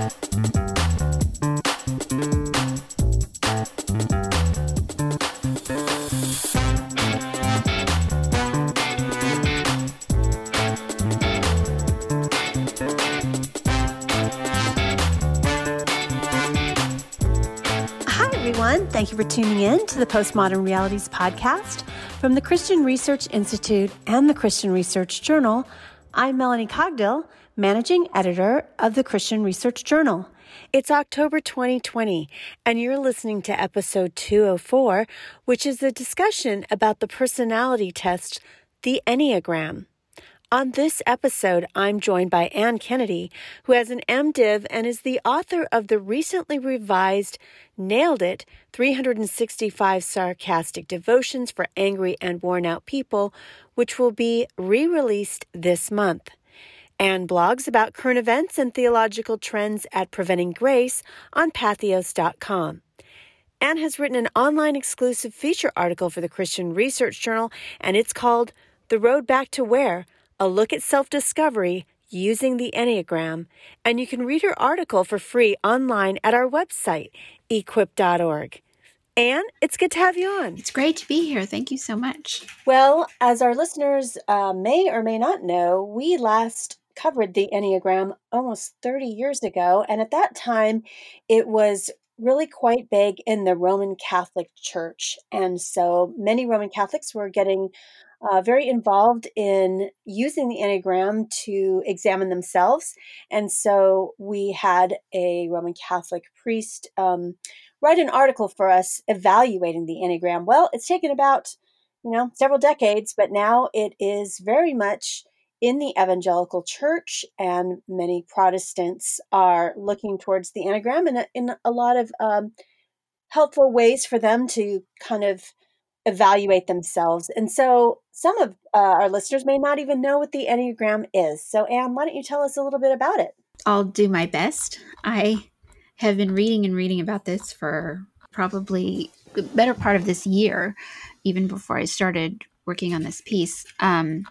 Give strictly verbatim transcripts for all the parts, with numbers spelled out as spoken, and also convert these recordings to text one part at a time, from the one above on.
Thank you for tuning in to the Postmodern Realities podcast from the Christian Research Institute and the Christian Research Journal. I'm Melanie Cogdill, managing editor of the Christian Research Journal. It's October twenty twenty, and you're listening to episode two oh four, which is a discussion about the personality test, the Enneagram. On this episode, I'm joined by Ann Kennedy, who has an MDiv and is the author of the recently revised Nailed It! three hundred sixty-five Sarcastic Devotions for Angry and Worn-Out People, which will be re-released this month. Ann blogs about current events and theological trends at Preventing Grace on Patheos dot com. Ann has written an online exclusive feature article for the Christian Research Journal, and it's called The Road Back to Where? A Look at Self-Discovery Using the Enneagram, and you can read her article for free online at our website, equip dot org. Ann, it's good to have you on. It's great to be here. Thank you so much. Well, as our listeners uh, may or may not know, we last covered the Enneagram almost thirty years ago, and at that time, it was really quite big in the Roman Catholic Church, and so many Roman Catholics were getting Uh, very involved in using the Enneagram to examine themselves. And so we had a Roman Catholic priest um, write an article for us evaluating the Enneagram. Well, it's taken about, you know, several decades, but now it is very much in the evangelical church, and many Protestants are looking towards the Enneagram in a, in a lot of um, helpful ways for them to kind of evaluate themselves. And so some of uh, our listeners may not even know what the Enneagram is. So Ann, why don't you tell us a little bit about it? I'll do my best. I have been reading and reading about this for probably the better part of this year, even before I started working on this piece. Um,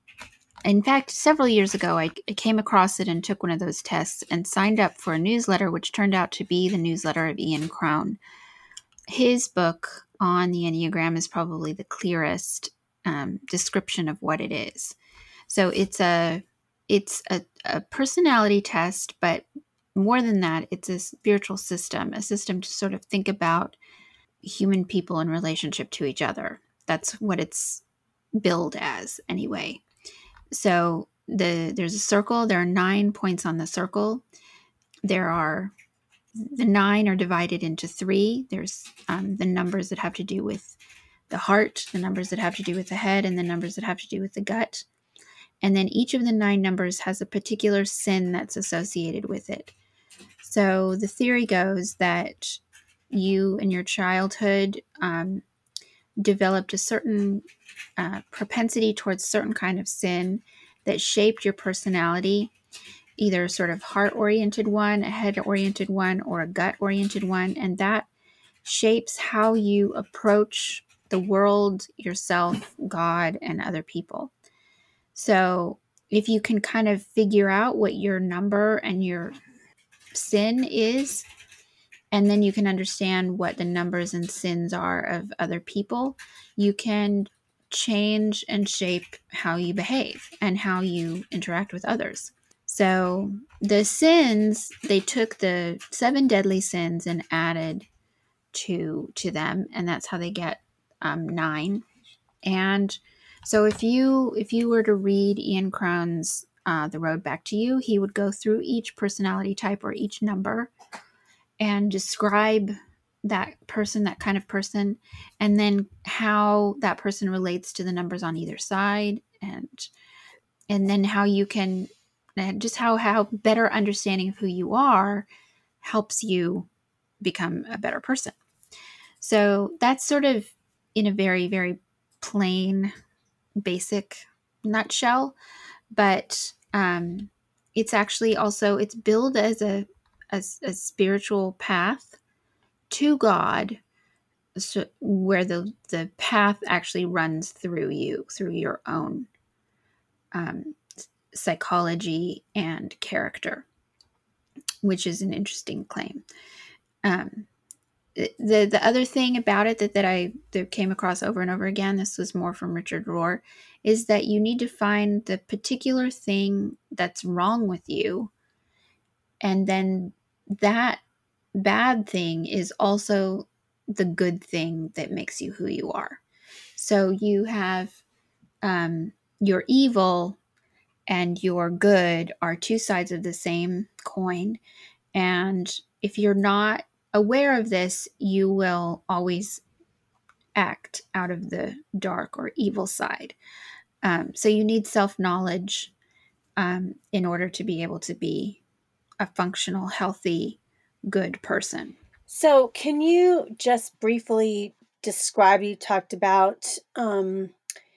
in fact, several years ago, I, I came across it and took one of those tests and signed up for a newsletter, which turned out to be the newsletter of Ian Crown. His book on the Enneagram is probably the clearest um, description of what it is. So it's a it's a, a personality test, but more than that, it's a spiritual system, a system to sort of think about human people in relationship to each other. That's what it's billed as, anyway. So the there's a circle. There are nine points on the circle. There are The nine are divided into three. There's um, the numbers that have to do with the heart, the numbers that have to do with the head, and the numbers that have to do with the gut. And then each of the nine numbers has a particular sin that's associated with it. So the theory goes that you in your childhood um, developed a certain uh, propensity towards certain kind of sin that shaped your personality, either a sort of heart-oriented one, a head-oriented one, or a gut-oriented one. And that shapes how you approach the world, yourself, God, and other people. So if you can kind of figure out what your number and your sin is, and then you can understand what the numbers and sins are of other people, you can change and shape how you behave and how you interact with others. So the sins, they took the seven deadly sins and added two to them, and that's how they get um, nine. And so if you if you were to read Ian Crown's uh, The Road Back to You, he would go through each personality type or each number and describe that person, that kind of person, and then how that person relates to the numbers on either side, and and then how you can and just how, how better understanding of who you are helps you become a better person. So that's sort of in a very, very plain, basic nutshell, but um, it's actually also, it's billed as a, a, a spiritual path to God, so where the, the path actually runs through you, through your own um, psychology and character. which is an interesting claim. Um, the the other thing about it that, that I that came across over and over again, this was more from Richard Rohr, is that you need to find the particular thing that's wrong with you, and then that bad thing is also the good thing that makes you who you are. So you have um, your evil and your good are two sides of the same coin. And if you're not aware of this, you will always act out of the dark or evil side. Um, so you need self-knowledge um, in order to be able to be a functional, healthy, good person. So can you just briefly describe, you talked about um,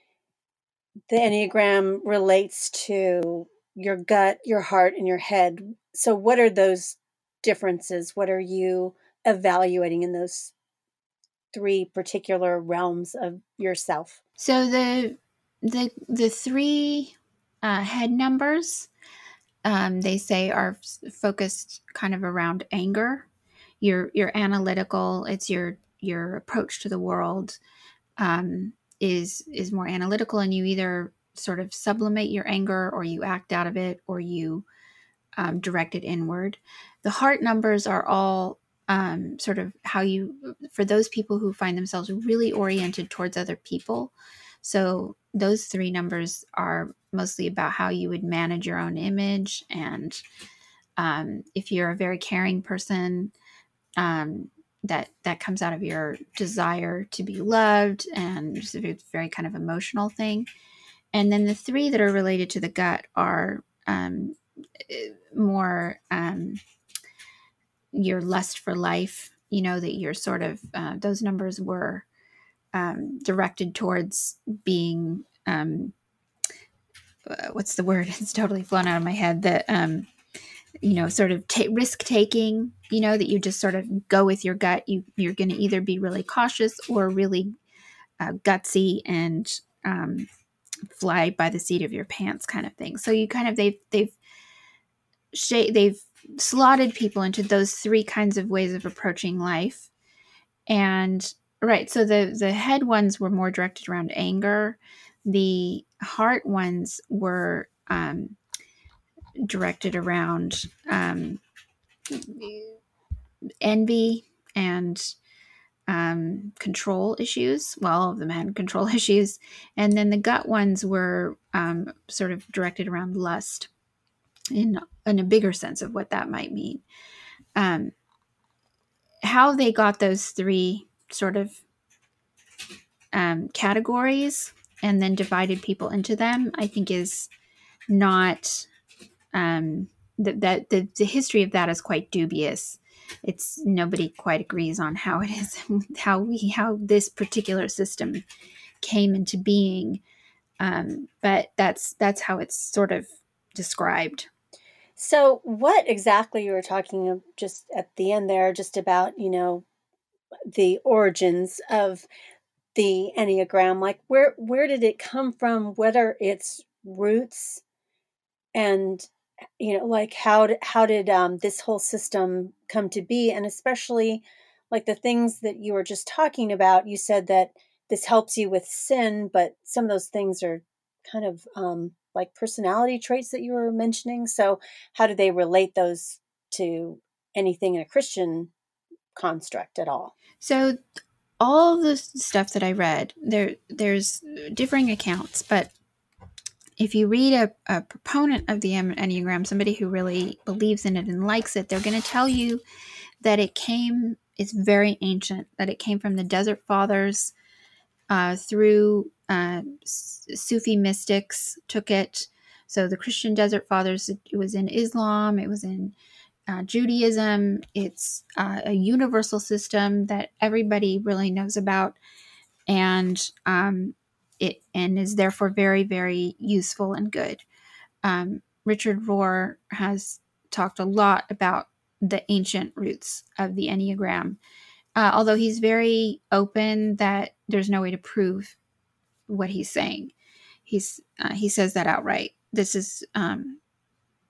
the Enneagram relates to your gut, your heart, and your head. So what are those differences? What are you evaluating in those three particular realms of yourself? So the the the three uh, head numbers, um, they say, are f- focused kind of around anger. You're you're analytical. It's your your approach to the world um, is is more analytical, and you either sort of sublimate your anger, or you act out of it, or you um, direct it inward. The heart numbers are all um, sort of how you, for those people who find themselves really oriented towards other people. So those three numbers are mostly about how you would manage your own image. And um, if you're a very caring person, um, that that comes out of your desire to be loved, and it's a very kind of emotional thing. And then the three that are related to the gut are um, more um, your lust for life. You know, that you're sort of, uh, those numbers were um, directed towards being, um, uh, what's the word? It's totally flown out of my head. That, um, you know, sort of ta- risk taking, you know, that you just sort of go with your gut. You, you're going to either be really cautious or really uh, gutsy and um, fly by the seat of your pants kind of thing. So you kind of, they've, they've, sh- they've slotted people into those three kinds of ways of approaching life. And right, so the the head ones were more directed around anger. The heart ones were um, directed around um, envy and um, control issues. Well, all of them had control issues. And then the gut ones were um, sort of directed around lust in, in a bigger sense of what that might mean. Um, how they got those three sort of um, categories and then divided people into them, I think is not um, that that the, the history of that is quite dubious. It's nobody quite agrees on how it is, how we how this particular system came into being, um, but that's that's how it's sort of described. So what exactly you were talking of just at the end there, just about, you know, the origins of the Enneagram, like where where did it come from? What are its roots? And you know, like how did how did um, this whole system come to be? And especially like the things that you were just talking about, you said that this helps you with sin, but some of those things are kind of um, like personality traits that you were mentioning. So how do they relate those to anything in a Christian construct at all? So all the stuff that I read, there there's differing accounts, but if you read a, a proponent of the Enneagram, somebody who really believes in it and likes it, they're going to tell you that it came, it's very ancient, that it came from the Desert Fathers uh, through uh, Sufi mystics took it. So the Christian Desert Fathers, it was in Islam, it was in uh, Judaism. It's uh, a universal system that everybody really knows about. And um, it and is therefore very, very useful and good. Um, Richard Rohr has talked a lot about the ancient roots of the Enneagram, uh, although he's very open that there's no way to prove what he's saying. He's uh, he says that outright. This is um,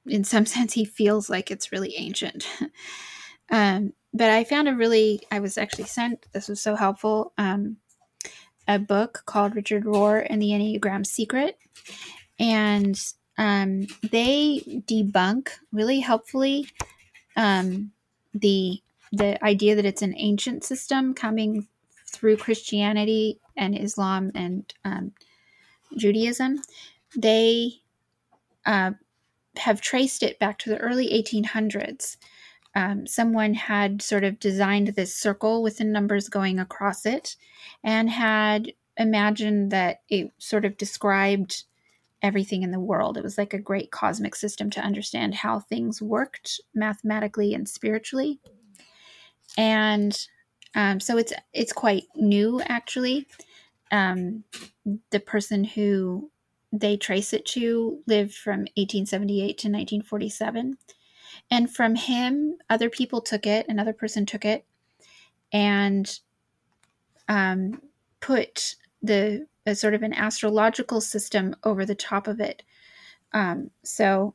in some sense, he feels like it's really ancient. um, but I found a really, I was actually sent, this was so helpful, um, a book called Richard Rohr and the Enneagram Secret. And um, they debunk really helpfully um, the the idea that it's an ancient system coming through Christianity and Islam and um, Judaism. They uh, have traced it back to the early eighteen hundreds. Um, someone had sort of designed this circle with the numbers going across it and had imagined that it sort of described everything in the world. It was like a great cosmic system to understand how things worked mathematically and spiritually. And um, so it's it's quite new, actually. Um, the person who they trace it to lived from eighteen seventy-eight to nineteen forty-seven. And from him, other people took it, another person took it, and um, put the a sort of an astrological system over the top of it. Um, so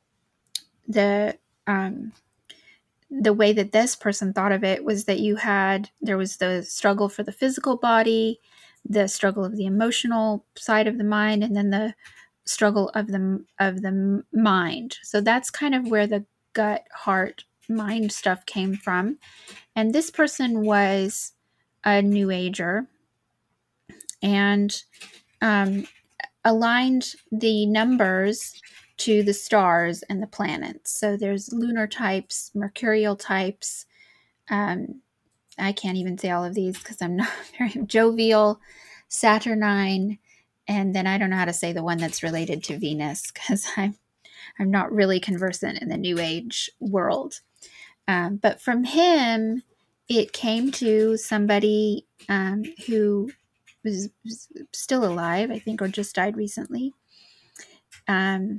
the um, the way that this person thought of it was that you had, there was the struggle for the physical body, the struggle of the emotional side of the mind, and then the struggle of the of the mind. So that's kind of where the gut, heart, mind stuff came from. And this person was a New Ager and um, aligned the numbers to the stars and the planets. So there's lunar types, mercurial types. Um, I can't even say all of these because I'm not very jovial, Saturnine, and then I don't know how to say the one that's related to Venus because I'm I'm not really conversant in the New Age world. Um, but from him, it came to somebody um, who was, was still alive, I think, or just died recently. Um,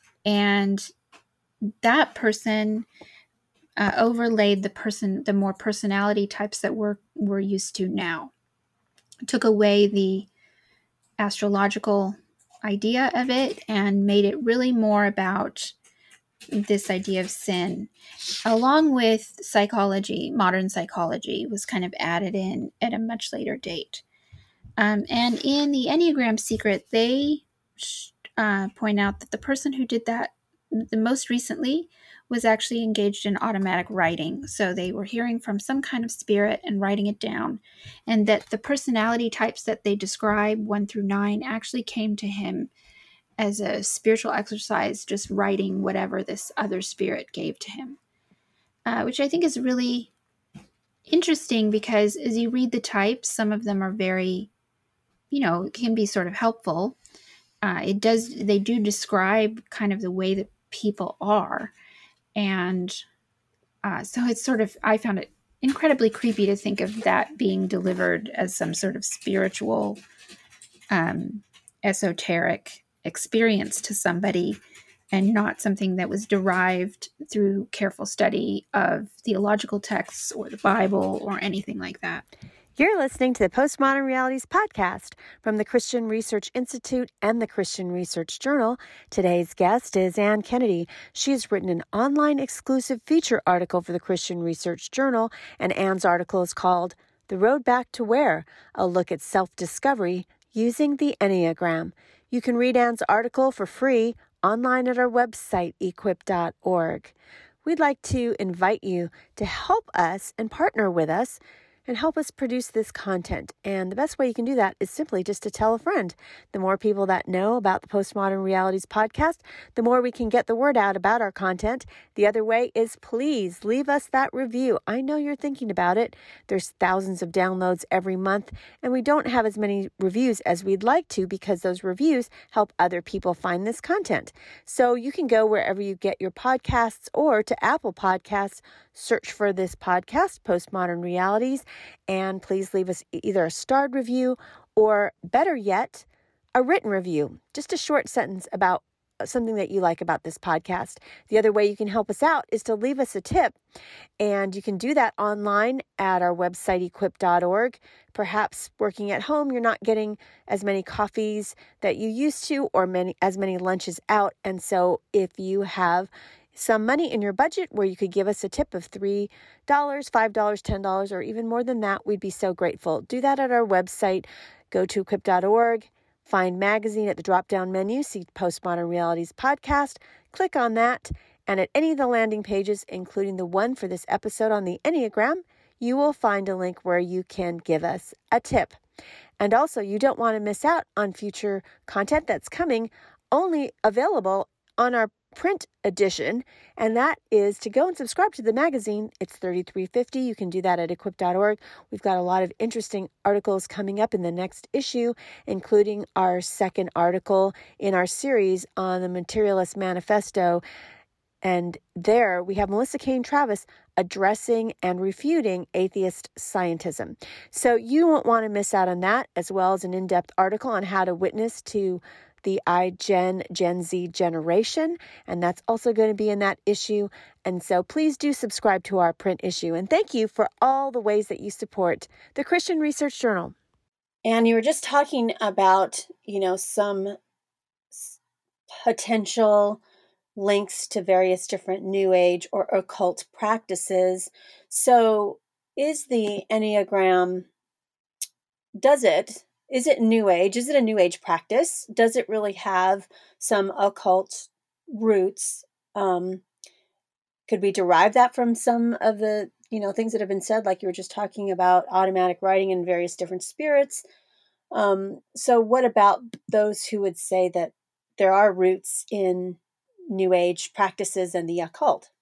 and that person uh, overlaid the person, the more personality types that we're, we're used to now. Took away the astrological idea of it and made it really more about this idea of sin, along with psychology. Modern psychology was kind of added in at a much later date. Um, and in the Enneagram Secret, they uh, point out that the person who did that the most recently was actually engaged in automatic writing. So they were hearing from some kind of spirit and writing it down. And that the personality types that they describe, one through nine, actually came to him as a spiritual exercise, just writing whatever this other spirit gave to him, uh, which I think is really interesting because as you read the types, some of them are very, you know, can be sort of helpful. Uh, it does, they do describe kind of the way that people are. And uh, so it's sort of, I found it incredibly creepy to think of that being delivered as some sort of spiritual, um, esoteric experience to somebody and not something that was derived through careful study of theological texts or the Bible or anything like that. You're listening to the Postmodern Realities podcast from the Christian Research Institute and the Christian Research Journal. Today's guest is Ann Kennedy. She has written an online exclusive feature article for the Christian Research Journal, and Ann's article is called The Road Back to Where? A Look at Self-Discovery Using the Enneagram. You can read Ann's article for free online at our website, equip dot org. We'd like to invite you to help us and partner with us and help us produce this content. And the best way you can do that is simply just to tell a friend. The more people that know about the Postmodern Realities podcast, the more we can get the word out about our content. The other way is please leave us that review. I know you're thinking about it. There's thousands of downloads every month, and we don't have as many reviews as we'd like to because those reviews help other people find this content. So you can go wherever you get your podcasts or to Apple Podcasts, search for this podcast, Postmodern Realities, and please leave us either a starred review or, better yet, a written review. Just a short sentence about something that you like about this podcast. The other way you can help us out is to leave us a tip. And you can do that online at our website, equip dot org. Perhaps working at home, you're not getting as many coffees that you used to, or many as many lunches out. And so if you have some money in your budget where you could give us a tip of three dollars, five dollars, ten dollars, or even more than that, we'd be so grateful. Do that at our website. Go to equip dot org, find magazine at the drop-down menu, see Postmodern Realities podcast, click on that, and at any of the landing pages, including the one for this episode on the Enneagram, you will find a link where you can give us a tip. And also, you don't want to miss out on future content that's coming, only available on our print edition, and that is to go and subscribe to the magazine. It's thirty-three fifty. You can do that at equip dot org. We've got a lot of interesting articles coming up in the next issue, including our second article in our series on the Materialist Manifesto. And there we have Melissa Cain Travis addressing and refuting atheist scientism. So you won't want to miss out on that, as well as an in-depth article on how to witness to the iGen Gen Z generation, and that's also going to be in that issue. And so please do subscribe to our print issue. And thank you for all the ways that you support the Christian Research Journal. And you were just talking about, you know, some potential links to various different New Age or occult practices. So is the Enneagram, does it Is it New Age? Is it a New Age practice? Does it really have some occult roots? Um, could we derive that from some of the, you know, things that have been said, like you were just talking about automatic writing and various different spirits? Um, so what about those who would say that there are roots in New Age practices and the occult?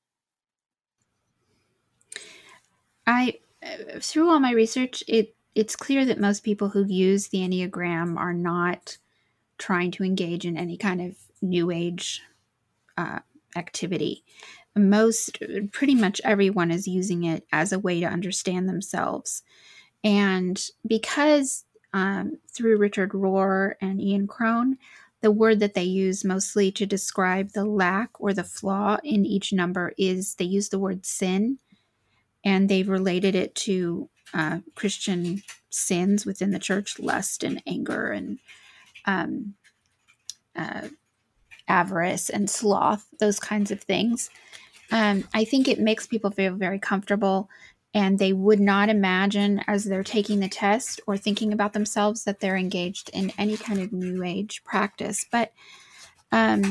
I, through all my research, it it's clear that most people who use the Enneagram are not trying to engage in any kind of New Age uh, activity. Most, pretty much everyone is using it as a way to understand themselves. And because um, through Richard Rohr and Ian Cron, the word that they use mostly to describe the lack or the flaw in each number is, they use the word sin, and they've related it to uh, Christian sins within the church, lust and anger and um, uh, avarice and sloth, those kinds of things. Um, I think it makes people feel very comfortable, and they would not imagine as they're taking the test or thinking about themselves that they're engaged in any kind of New Age practice. But um,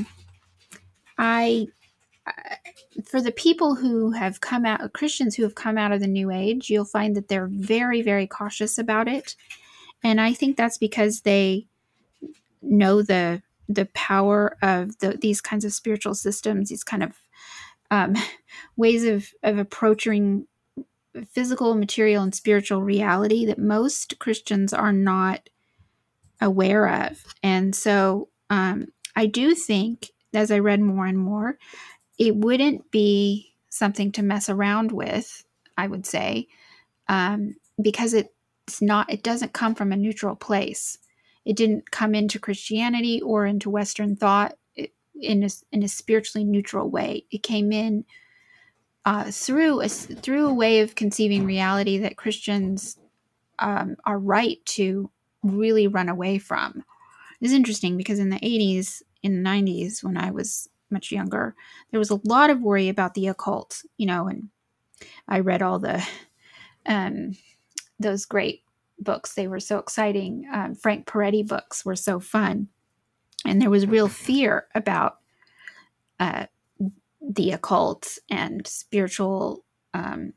I... for the people who have come out, Christians who have come out of the New Age, you'll find that they're very, very cautious about it. And I think that's because they know the the power of the, these kinds of spiritual systems, these kind of um, ways of, of approaching physical, material, and spiritual reality that most Christians are not aware of. And so um, I do think, as I read more and more, it wouldn't be something to mess around with, I would say, um, because it's not, it doesn't come from a neutral place. It didn't come into Christianity or into Western thought in a, in a spiritually neutral way. It came in uh, through a, through a way of conceiving reality that Christians um, are right to really run away from. It's interesting because in the eighties, in the nineties, when I was much younger, there was a lot of worry about the occult, you know, and I read all the, um, those great books. They were so exciting. Um, Frank Peretti books were so fun. And there was real fear about uh, the occult and spiritual um,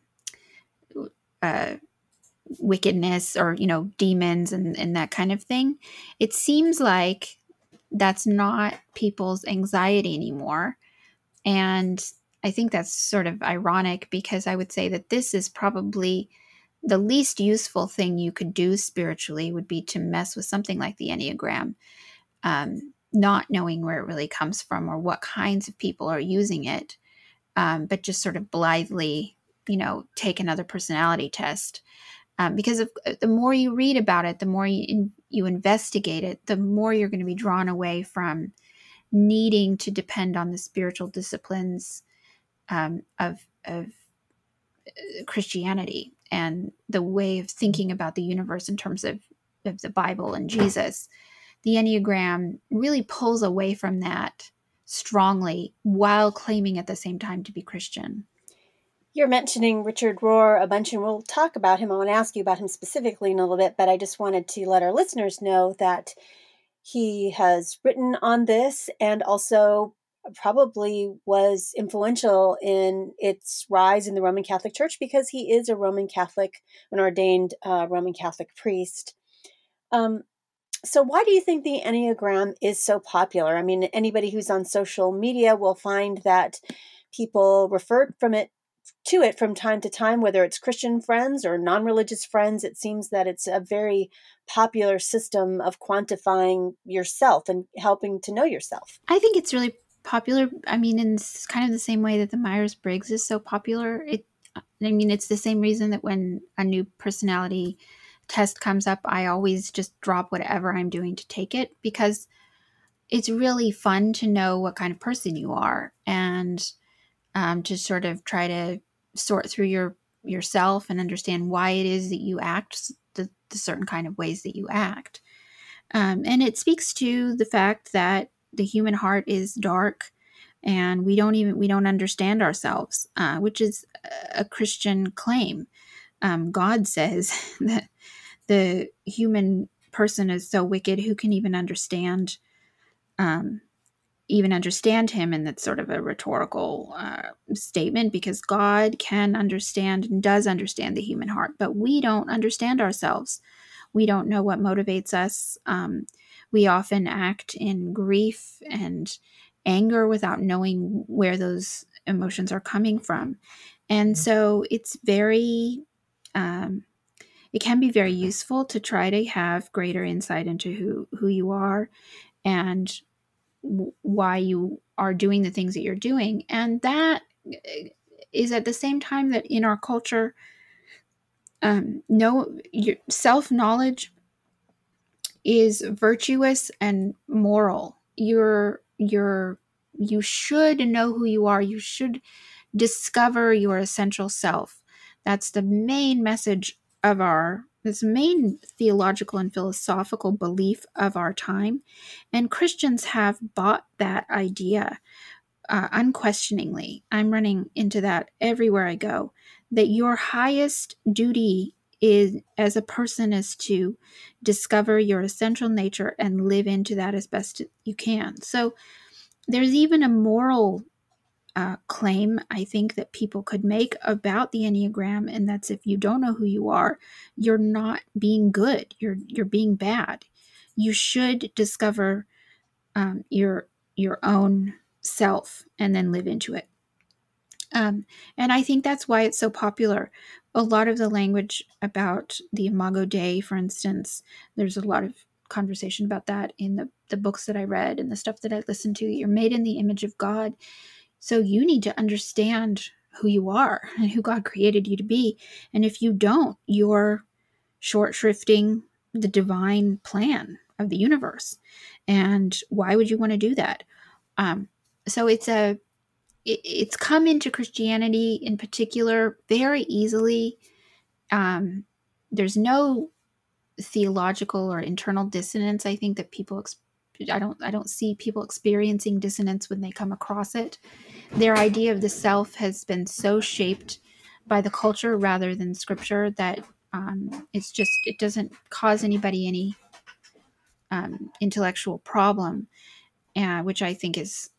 uh, wickedness, or, you know, demons and, and that kind of thing. It seems like that's not people's anxiety anymore. And I think that's sort of ironic, because I would say that this is probably the least useful thing you could do spiritually, would be to mess with something like the Enneagram, um, not knowing where it really comes from or what kinds of people are using it, um, but just sort of blithely, you know, take another personality test. Um, because of, the more you read about it, the more you, in, you investigate it, the more you're going to be drawn away from needing to depend on the spiritual disciplines um, of, of Christianity and the way of thinking about the universe in terms of, of the Bible and Jesus. The Enneagram really pulls away from that strongly while claiming at the same time to be Christian. You're mentioning Richard Rohr a bunch, and we'll talk about him. I want to ask you about him specifically in a little bit, but I just wanted to let our listeners know that he has written on this and also probably was influential in its rise in the Roman Catholic Church because he is a Roman Catholic, an ordained uh, Roman Catholic priest. Um, so why do you think the Enneagram is so popular? I mean, anybody who's on social media will find that people refer from it to it from time to time, whether it's Christian friends or non-religious friends. It seems that it's a very popular system of quantifying yourself and helping to know yourself. I think it's really popular. I mean, in kind of the same way that the Myers-Briggs is so popular. It, I mean, it's the same reason that when a new personality test comes up, I always just drop whatever I'm doing to take it, because it's really fun to know what kind of person you are, and um, to sort of try to sort through your yourself and understand why it is that you act the, the certain kind of ways that you act. Um, and it speaks to the fact that the human heart is dark, and we don't even we don't understand ourselves, uh, which is a Christian claim. Um, God says that the human person is so wicked, who can even understand um, even understand him? And that's sort of a rhetorical uh, statement, because God can understand and does understand the human heart, but we don't understand ourselves. We don't know what motivates us. Um, we often act in grief and anger without knowing where those emotions are coming from. And so it's very, um, it can be very useful to try to have greater insight into who, who you are and w- why you are doing the things that you're doing. And that is at the same time that in our culture, um, no, your self-knowledge is virtuous and moral. You're you're you should know who you are. You should discover your essential self. That's the main message of our this main theological and philosophical belief of our time. And Christians have bought that idea uh, unquestioningly. I'm running into that everywhere I go, that your highest duty is as a person is to discover your essential nature and live into that as best you can. So there's even a moral uh, claim, I think, that people could make about the Enneagram, and that's if you don't know who you are, you're not being good. You're you're being bad. You should discover um, your your own self and then live into it. Um, and I think that's why it's so popular. A lot of the language about the Imago Dei, for instance, there's a lot of conversation about that in the, the books that I read and the stuff that I listened to. You're made in the image of God. So you need to understand who you are and who God created you to be. And if you don't, you're short shrifting the divine plan of the universe. And why would you want to do that? Um, so it's a it, it's come into Christianity in particular very easily. Um, there's no theological or internal dissonance. I think that people ex- I don't I don't see people experiencing dissonance when they come across it. Their idea of the self has been so shaped by the culture rather than scripture that um, it's just it doesn't cause anybody any um, intellectual problem, uh, which I think is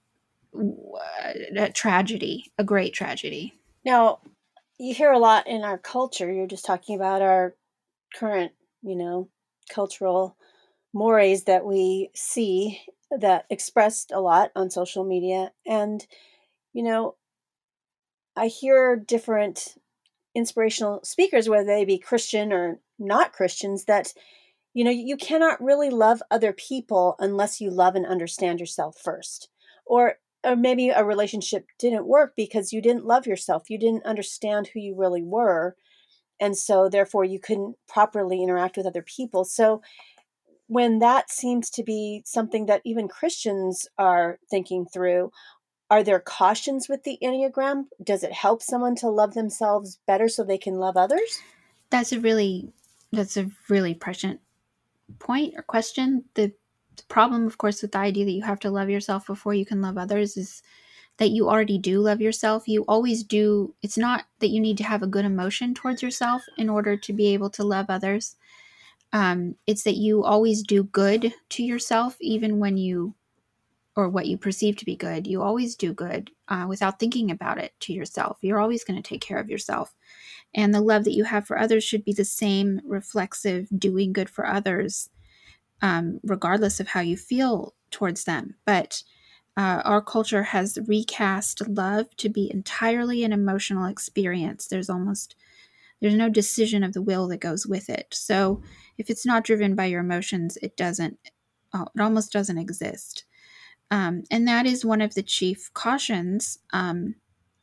a tragedy, a great tragedy. Now, you hear a lot in our culture. You're just talking about our current, you know, cultural mores that we see that expressed a lot on social media. And, you know, I hear different inspirational speakers, whether they be Christian or not Christians, that, you know, you cannot really love other people unless you love and understand yourself first. Or or maybe a relationship didn't work because you didn't love yourself. You didn't understand who you really were. And so therefore you couldn't properly interact with other people. So when that seems to be something that even Christians are thinking through, are there cautions with the Enneagram? Does it help someone to love themselves better so they can love others? That's a really, that's a really prescient point or question. The, the problem, of course, with the idea that you have to love yourself before you can love others is that you already do love yourself. You always do. It's not that you need to have a good emotion towards yourself in order to be able to love others. Um, it's that you always do good to yourself, even when you, or what you perceive to be good. You always do good uh, without thinking about it to yourself. You're always going to take care of yourself. And the love that you have for others should be the same reflexive doing good for others, um, regardless of how you feel towards them. But uh, our culture has recast love to be entirely an emotional experience. There's almost, there's no decision of the will that goes with it. So if it's not driven by your emotions, it doesn't, oh, it almost doesn't exist. Um, and that is one of the chief cautions um,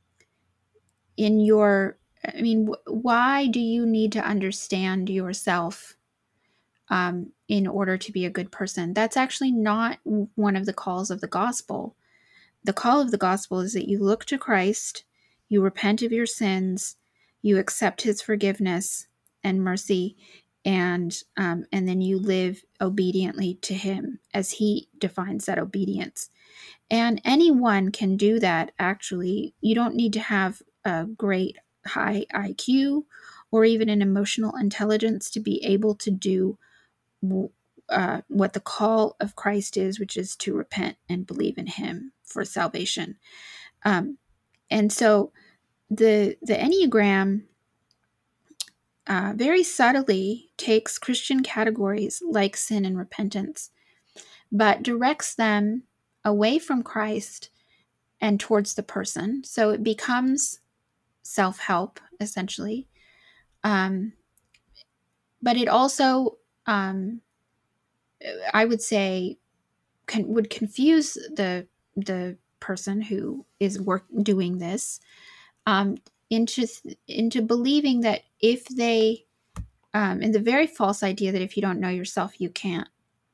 in your, I mean, wh- why do you need to understand yourself um, in order to be a good person? That's actually not one of the calls of the gospel. The call of the gospel is that you look to Christ, you repent of your sins, you accept his forgiveness and mercy, and um, and then you live obediently to him as he defines that obedience. And anyone can do that, actually. You don't need to have a great high I Q or even an emotional intelligence to be able to do uh, what the call of Christ is, which is to repent and believe in him for salvation. Um, and so the the Enneagram uh, very subtly takes Christian categories like sin and repentance, but directs them away from Christ and towards the person. So it becomes self-help, essentially. Um, but it also, um, I would say, can, would confuse the the person who is work doing this um, into into believing that if they, um, and the very false idea that if you don't know yourself, you can't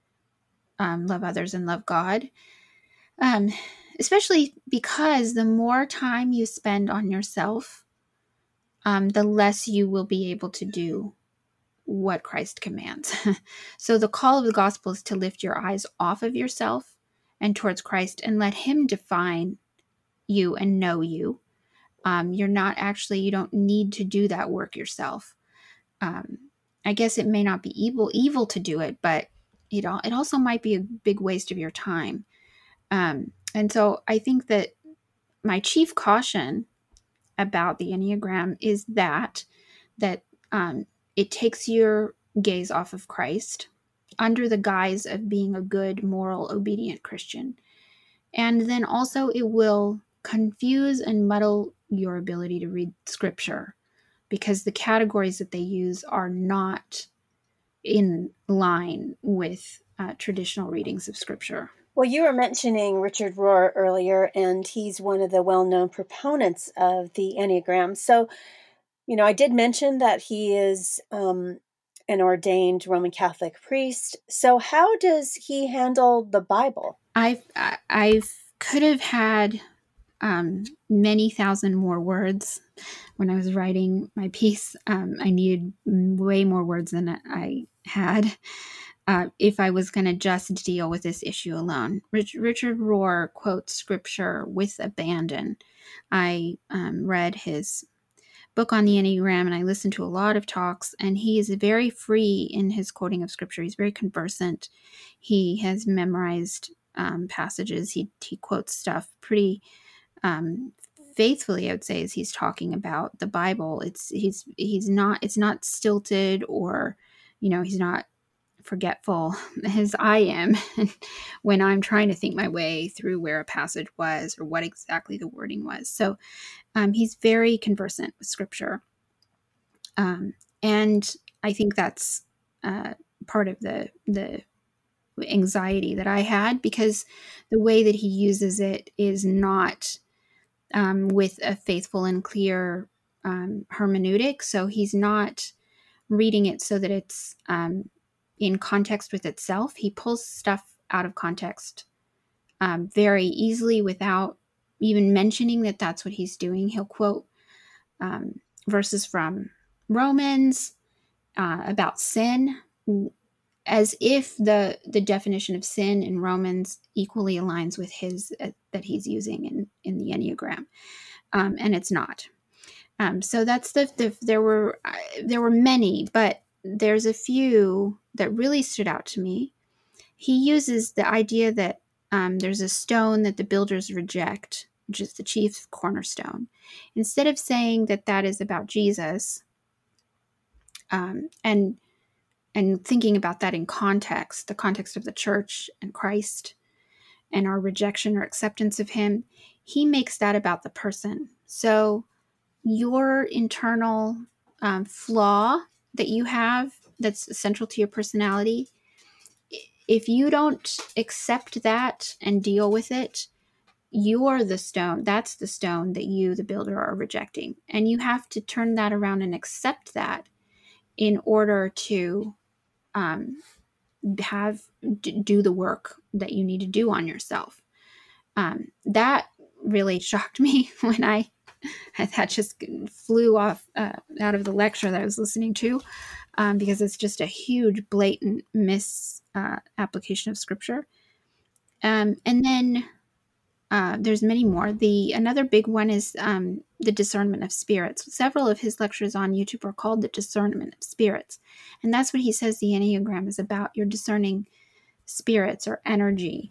um, love others and love God. Um, especially because the more time you spend on yourself, um, the less you will be able to do what Christ commands. So the call of the gospel is to lift your eyes off of yourself and towards Christ and let him define you and know you. Um, you're not actually, you don't need to do that work yourself. Um, I guess it may not be evil, evil to do it, but it, it also might be a big waste of your time. Um, and so I think that my chief caution about the Enneagram is that, that um, it takes your gaze off of Christ under the guise of being a good, moral, obedient Christian. And then also it will confuse and muddle your ability to read scripture because the categories that they use are not in line with uh, traditional readings of scripture. Well, you were mentioning Richard Rohr earlier, and he's one of the well-known proponents of the Enneagram. So, you know, I did mention that he is um, an ordained Roman Catholic priest. So how does he handle the Bible? I've, I I've could have had um, many thousand more words when I was writing my piece. Um, I needed way more words than I had uh, if I was going to just deal with this issue alone. Rich, Richard Rohr quotes scripture with abandon. I um, read his book on the Enneagram and I listened to a lot of talks, and he is very free in his quoting of scripture. He's very conversant. He has memorized um, passages. He, he quotes stuff pretty um, faithfully, I would say, as he's talking about the Bible. It's he's he's not it's not stilted, or you know, he's not forgetful as I am when I'm trying to think my way through where a passage was or what exactly the wording was. So um, he's very conversant with scripture, um, and I think that's uh, part of the the anxiety that I had, because the way that he uses it is not Um, with a faithful and clear um, hermeneutic. So he's not reading it so that it's um, in context with itself. He pulls stuff out of context um, very easily without even mentioning that that's what he's doing. He'll quote um, verses from Romans uh, about sin, as if the the definition of sin in Romans equally aligns with his uh, that he's using in, in the Enneagram, um, and it's not. Um, so that's the, the there were uh, there were many, but there's a few that really stood out to me. He uses the idea that um, there's a stone that the builders reject, which is the chief cornerstone. Instead of saying that that is about Jesus, um, and and thinking about that in context, the context of the church and Christ and our rejection or acceptance of him, he makes that about the person. So your internal um, flaw that you have that's central to your personality, if you don't accept that and deal with it, you're the stone. That's the stone that you, the builder, are rejecting. And you have to turn that around and accept that in order to um, have d- do the work that you need to do on yourself. Um, that really shocked me when I that just flew off uh, out of the lecture that I was listening to, um, because it's just a huge, blatant misapplication uh, of scripture. Um, and then uh, there's many more. The another big one is um, the discernment of spirits. Several of his lectures on YouTube are called the discernment of spirits, and that's what he says the Enneagram is about. You're discerning spirits or energy,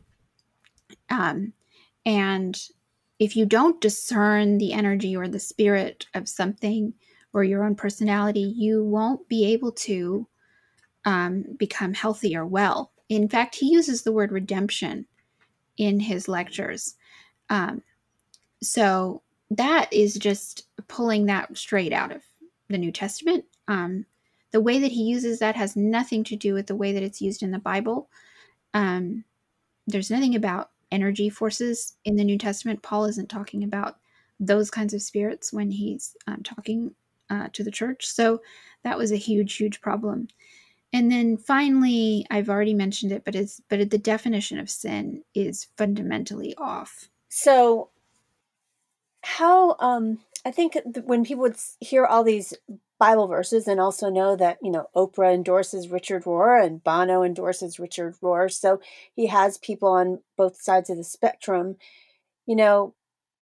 um, and if you don't discern the energy or the spirit of something or your own personality, you won't be able to um, become healthy or well. In fact, he uses the word redemption in his lectures. Um, so that is just pulling that straight out of the New Testament. Um, the way that he uses that has nothing to do with the way that it's used in the Bible. Um, there's nothing about energy forces in the New Testament. Paul isn't talking about those kinds of spirits when he's um, talking uh, to the church. So that was a huge, huge problem. And then finally, I've already mentioned it, but it's but the definition of sin is fundamentally off. So how um I think when people would hear all these Bible verses and also know that, you know, Oprah endorses Richard Rohr and Bono endorses Richard Rohr, so he has people on both sides of the spectrum, you know,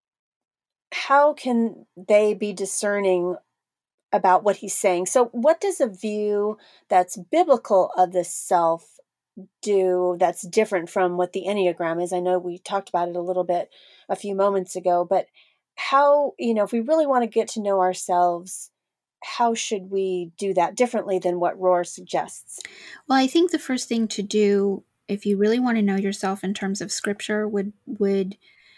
how can they be discerning about what he's saying? So what does a view that's biblical of the self do that's different from what the Enneagram is? I know we talked about it a little bit a few moments ago, but how, you know, if we really want to get to know ourselves, how should we do that differently than what Rohr suggests? Well, I think the first thing to do, if you really want to know yourself in terms of scripture, would would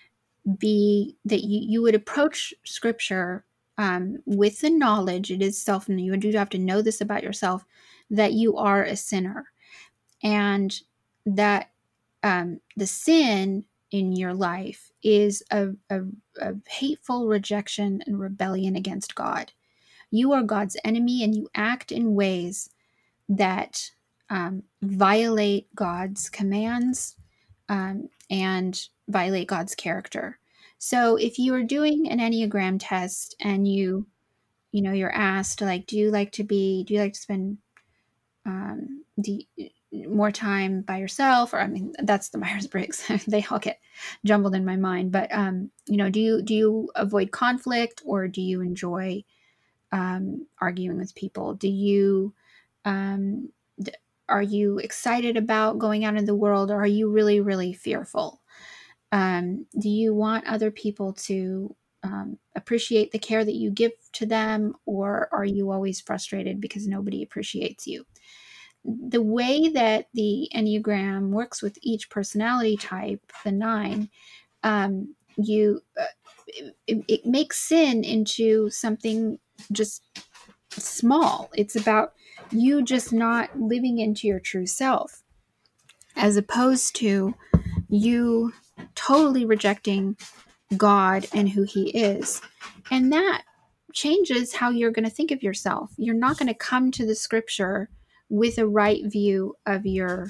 be that you, you would approach scripture um, with the knowledge, it is self, and you do have to know this about yourself, that you are a sinner, and that um, the sin in your life is a, a, a hateful rejection and rebellion against God. You are God's enemy, and you act in ways that um, violate God's commands um, and violate God's character. So if you are doing an Enneagram test and you, you know, you're asked, like, do you like to be, do you like to spend um, do you, more time by yourself? Or, I mean, that's the Myers-Briggs. They all get jumbled in my mind. But, um, you know, do you, do you avoid conflict, or do you enjoy um, arguing with people? Do you, um, d- are you excited about going out in the world, or are you really, really fearful? Um, do you want other people to um, appreciate the care that you give to them, or are you always frustrated because nobody appreciates you? The way that the Enneagram works with each personality type, the nine, um, you uh, it, it makes sin into something just small. It's about you just not living into your true self, as opposed to you totally rejecting God and who he is. And that changes how you're going to think of yourself. You're not going to come to the scripture with a right view of your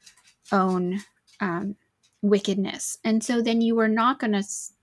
own um, wickedness. And so then you are not going to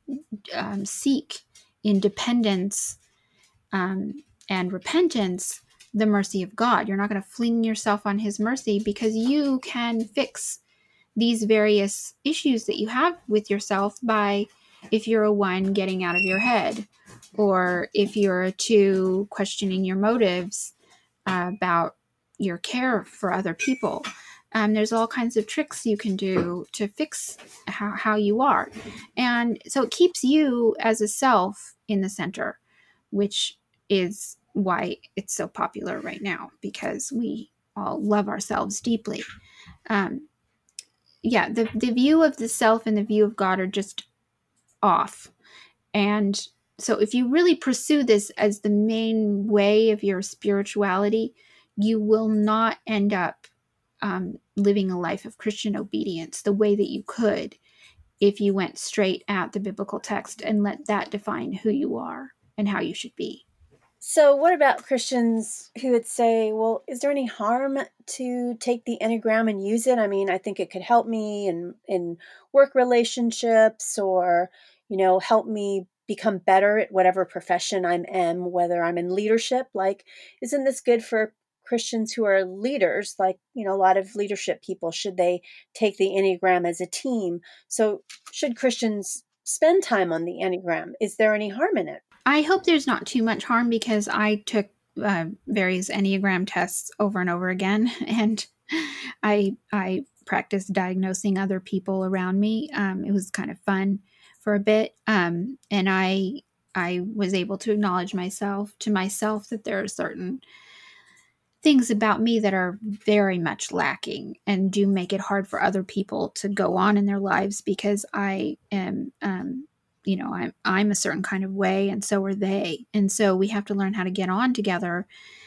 um, seek independence um, and repentance, the mercy of God. You're not going to fling yourself on his mercy, because you can fix these various issues that you have with yourself by, if you're a one, getting out of your head, or if you're a two, questioning your motives uh, about your care for other people. Um, there's all kinds of tricks you can do to fix how, how you are. And so it keeps you as a self in the center, which is why it's so popular right now, because we all love ourselves deeply. Um, yeah, the, the view of the self and the view of God are just off. And so if you really pursue this as the main way of your spirituality, you will not end up um, living a life of Christian obedience the way that you could if you went straight at the biblical text and let that define who you are and how you should be. So what about Christians who would say, well, is there any harm to take the Enneagram and use it? I mean, I think it could help me in, in work relationships, or, you know, help me become better at whatever profession I'm in, whether I'm in leadership. Like, isn't this good for Christians who are leaders? Like, you know, a lot of leadership people, should they take the Enneagram as a team? So should Christians spend time on the Enneagram? Is there any harm in it? I hope there's not too much harm, because I took uh, various Enneagram tests over and over again, and I I practiced diagnosing other people around me. Um, it was kind of fun for a bit, um, and I I was able to acknowledge myself to myself that there are certain things about me that are very much lacking and do make it hard for other people to go on in their lives, because I am, um, you know, I'm, I'm a certain kind of way, and so are they. And so we have to learn how to get on together.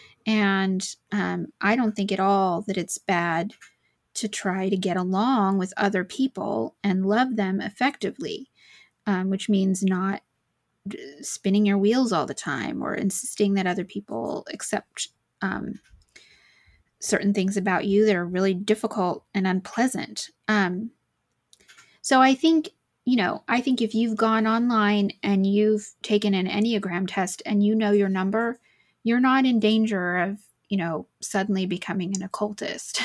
And um, I don't think at all that it's bad to try to get along with other people and love them effectively, um, which means not spinning your wheels all the time or insisting that other people accept um, certain things about you that are really difficult and unpleasant. Um, so I think, you know, I think if you've gone online and you've taken an Enneagram test and you know your number, you're not in danger of, you know, suddenly becoming an occultist.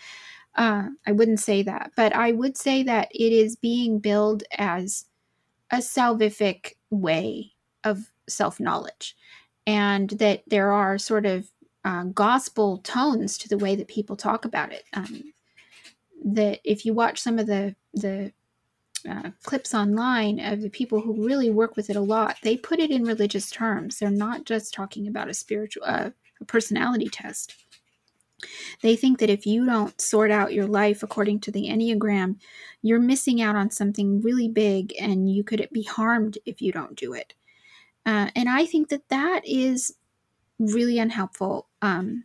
uh, I wouldn't say that, but I would say that it is being billed as a salvific way of self-knowledge, and that there are sort of uh, gospel tones to the way that people talk about it. Um, that if you watch some of the the uh, clips online of the people who really work with it a lot, they put it in religious terms. They're not just talking about a spiritual, uh, a personality test. They think that if you don't sort out your life according to the Enneagram, you're missing out on something really big, and you could be harmed if you don't do it. Uh, and I think that that is really unhelpful. Um,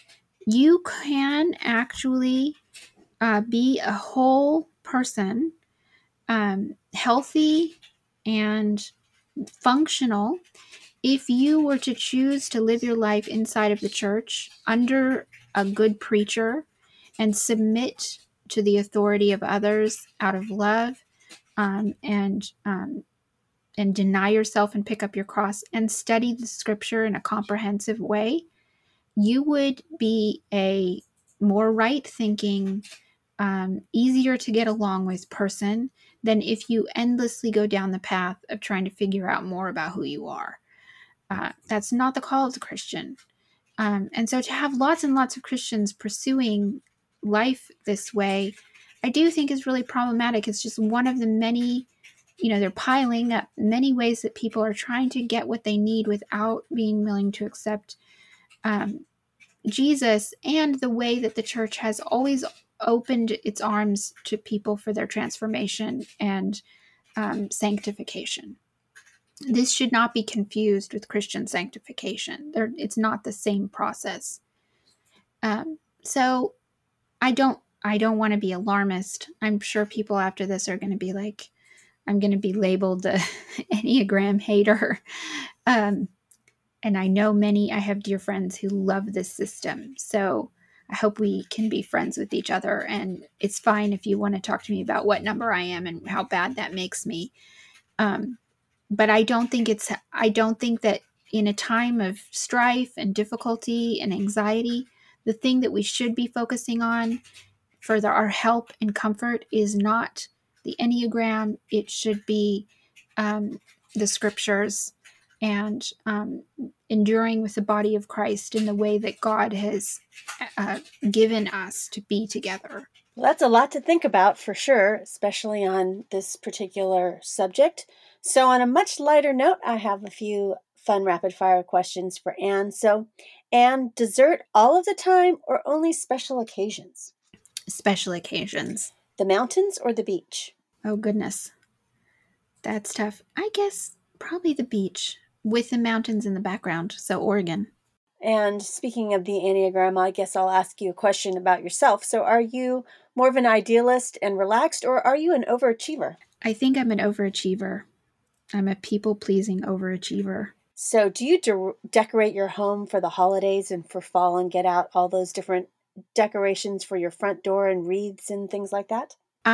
you can actually uh, be a whole person, um, healthy and functional, if you were to choose to live your life inside of the church under a good preacher and submit to the authority of others out of love, um, and um, and deny yourself and pick up your cross and study the scripture in a comprehensive way, you would be a more right-thinking, um, easier to get along with person than if you endlessly go down the path of trying to figure out more about who you are. Uh, that's not the call of the Christian. Um, and so to have lots and lots of Christians pursuing life this way, I do think is really problematic. It's just one of the many, you know, they're piling up many ways that people are trying to get what they need without being willing to accept um, Jesus, and the way that the church has always opened its arms to people for their transformation and um, sanctification. This should not be confused with Christian sanctification. They're, it's not the same process. Um, so I don't I don't want to be alarmist. I'm sure people after this are going to be like, I'm going to be labeled the Enneagram hater. Um, and I know many, I have dear friends who love this system. So I hope we can be friends with each other. And it's fine if you want to talk to me about what number I am and how bad that makes me. Um, but I don't think it's, I don't think that in a time of strife and difficulty and anxiety, the thing that we should be focusing on for the, our help and comfort is not the Enneagram. It should be um, the scriptures and um, enduring with the body of Christ in the way that God has uh, given us to be together. Well, that's a lot to think about for sure, especially on this particular subject. So on a much lighter note, I have a few fun rapid fire questions for Anne. So Anne, dessert all of the time or only special occasions? Special occasions. The mountains or the beach? Oh, goodness. That's tough. I guess probably the beach with the mountains in the background. So Oregon. And speaking of the Enneagram, I guess I'll ask you a question about yourself. So are you more of an idealist and relaxed, or are you an overachiever? I think I'm an overachiever. I'm a people-pleasing overachiever. So do you de- decorate your home for the holidays and for fall and get out all those different decorations for your front door and wreaths and things like that?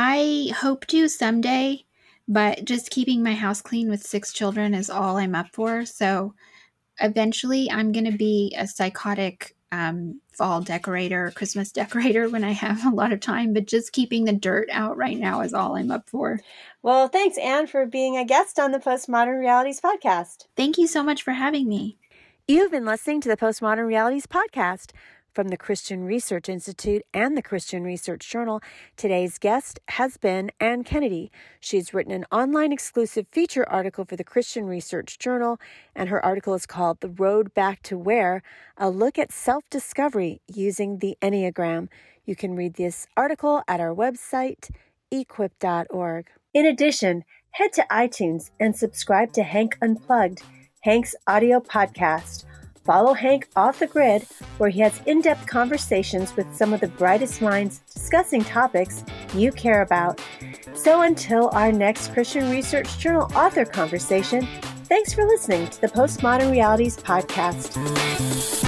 I hope to someday, but just keeping my house clean with six children is all I'm up for. So eventually I'm going to be a psychotic um, fall decorator, Christmas decorator when I have a lot of time, but just keeping the dirt out right now is all I'm up for. Well, thanks, Anne, for being a guest on the Postmodern Realities podcast. Thank you so much for having me. You've been listening to the Postmodern Realities podcast. From the Christian Research Institute and the Christian Research Journal, today's guest has been Anne Kennedy. She's written an online exclusive feature article for the Christian Research Journal, and her article is called The Road Back to Where, a look at self-discovery using the Enneagram. You can read this article at our website, equip dot org. In addition, head to iTunes and subscribe to Hank Unplugged, Hank's audio podcast. Follow Hank Off the Grid, where he has in-depth conversations with some of the brightest minds discussing topics you care about. So until our next Christian Research Journal author conversation, thanks for listening to the Postmodern Realities podcast.